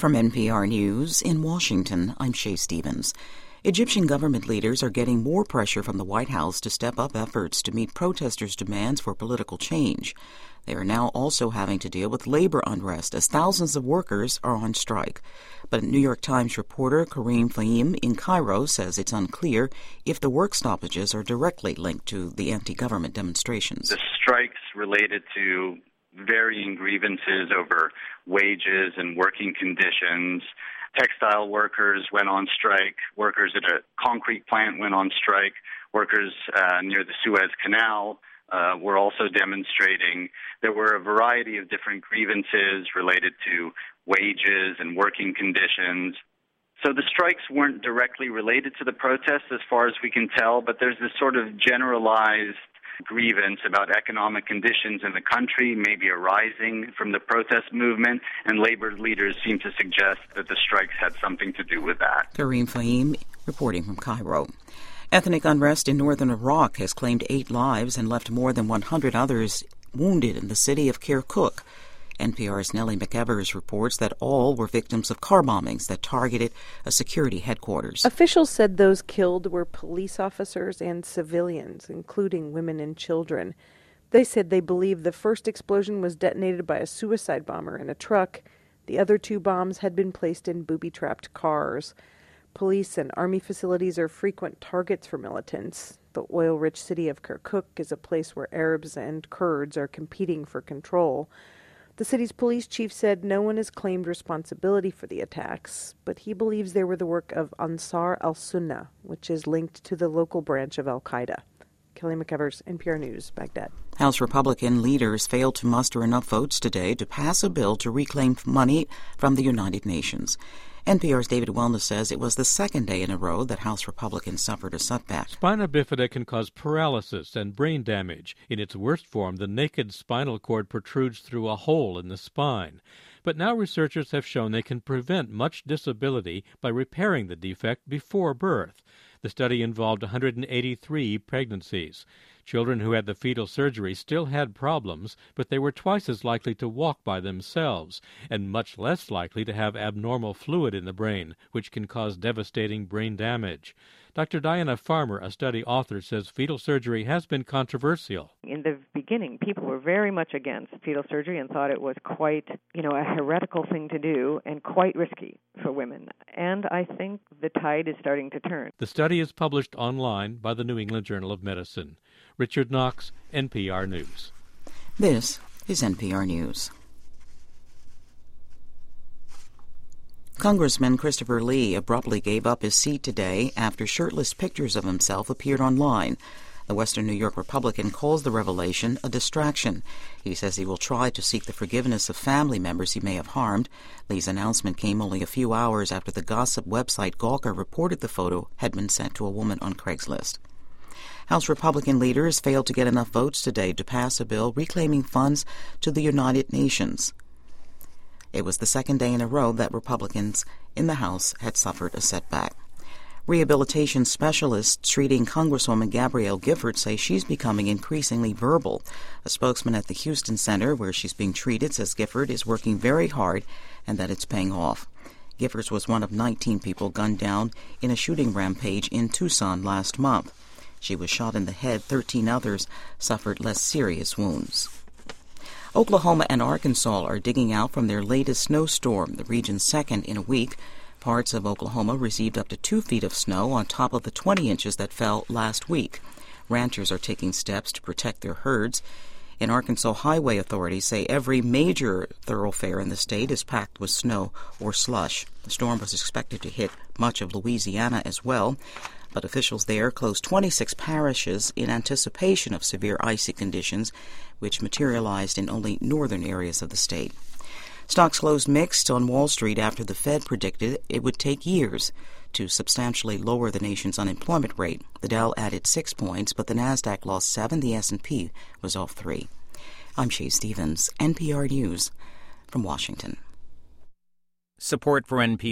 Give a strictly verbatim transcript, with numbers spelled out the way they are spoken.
From N P R News in Washington, I'm Shay Stevens. Egyptian government leaders are getting more pressure from the White House to step up efforts to meet protesters' demands for political change. They are now also having to deal with labor unrest as thousands of workers are on strike. But New York Times reporter Karim Fahim in Cairo says it's unclear if the work stoppages are directly linked to the anti-government demonstrations. The strikes related to varying grievances over wages and working conditions. Textile workers went on strike. Workers at a concrete plant went on strike. Workers uh, near the Suez Canal uh, were also demonstrating. There were a variety of different grievances related to wages and working conditions. So the strikes weren't directly related to the protests as far as we can tell, but there's this sort of generalized grievance about economic conditions in the country, maybe arising from the protest movement, and labor leaders seem to suggest that the strikes had something to do with that. Karim Fahim reporting from Cairo. Ethnic unrest in northern Iraq has claimed eight lives and left more than one hundred others wounded in the city of Kirkuk. N P R's Nellie McEvers reports that all were victims of car bombings that targeted a security headquarters. Officials said those killed were police officers and civilians, including women and children. They said they believe the first explosion was detonated by a suicide bomber in a truck. The other two bombs had been placed in booby-trapped cars. Police and army facilities are frequent targets for militants. The oil-rich city of Kirkuk is a place where Arabs and Kurds are competing for control. The city's police chief said no one has claimed responsibility for the attacks, but he believes they were the work of Ansar al-Sunnah, which is linked to the local branch of al-Qaeda. Kelly McEvers, N P R News, Baghdad. House Republican leaders failed to muster enough votes today to pass a bill to reclaim money from the United Nations. N P R's David Wellness says it was the second day in a row that House Republicans suffered a setback. Spina bifida can cause paralysis and brain damage. In its worst form, the naked spinal cord protrudes through a hole in the spine. But now researchers have shown they can prevent much disability by repairing the defect before birth. The study involved one hundred eighty-three pregnancies. Children who had the fetal surgery still had problems, but they were twice as likely to walk by themselves and much less likely to have abnormal fluid in the brain, which can cause devastating brain damage. Doctor Diana Farmer, a study author, says fetal surgery has been controversial. In the beginning, people were very much against fetal surgery and thought it was quite, you know, a heretical thing to do and quite risky for women. And I think the tide is starting to turn. The study is published online by the New England Journal of Medicine. Richard Knox, N P R News. This is N P R News. Congressman Christopher Lee abruptly gave up his seat today after shirtless pictures of himself appeared online. The Western New York Republican calls the revelation a distraction. He says he will try to seek the forgiveness of family members he may have harmed. Lee's announcement came only a few hours after the gossip website Gawker reported the photo had been sent to a woman on Craigslist. House Republican leaders failed to get enough votes today to pass a bill reclaiming funds to the United Nations. It was the second day in a row that Republicans in the House had suffered a setback. Rehabilitation specialists treating Congresswoman Gabrielle Giffords say she's becoming increasingly verbal. A spokesman at the Houston Center, where she's being treated, says Gifford is working very hard and that it's paying off. Giffords was one of nineteen people gunned down in a shooting rampage in Tucson last month. She was shot in the head. thirteen others suffered less serious wounds. Oklahoma and Arkansas are digging out from their latest snowstorm, the region's second in a week. Parts of Oklahoma received up to two feet of snow on top of the twenty inches that fell last week. Ranchers are taking steps to protect their herds. In Arkansas, highway authorities say every major thoroughfare in the state is packed with snow or slush. The storm was expected to hit much of Louisiana as well, but officials there closed twenty-six parishes in anticipation of severe icy conditions, which materialized in only northern areas of the state. Stocks closed mixed on Wall Street after the Fed predicted it would take years to substantially lower the nation's unemployment rate. The Dow added six points, but the Nasdaq lost seven. The S and P was off three. I'm Shay Stevens, N P R News from Washington. Support for N P R